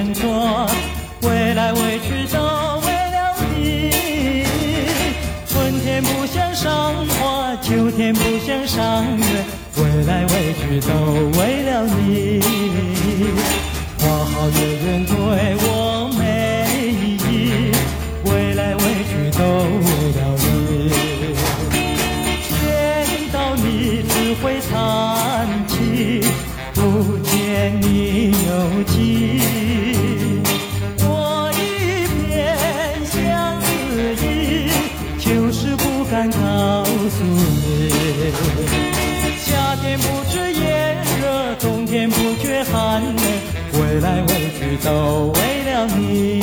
人过，为来为去都为了你。春天不想赏花，秋天不想赏月，为来为去都为了你。花好月圆对我美意，为来为去都为了你。见到你只会叹气，不见你有情。我一片相思意，就是不敢告诉你。夏天不知炎热，冬天不觉寒冷，为来为去都为了你。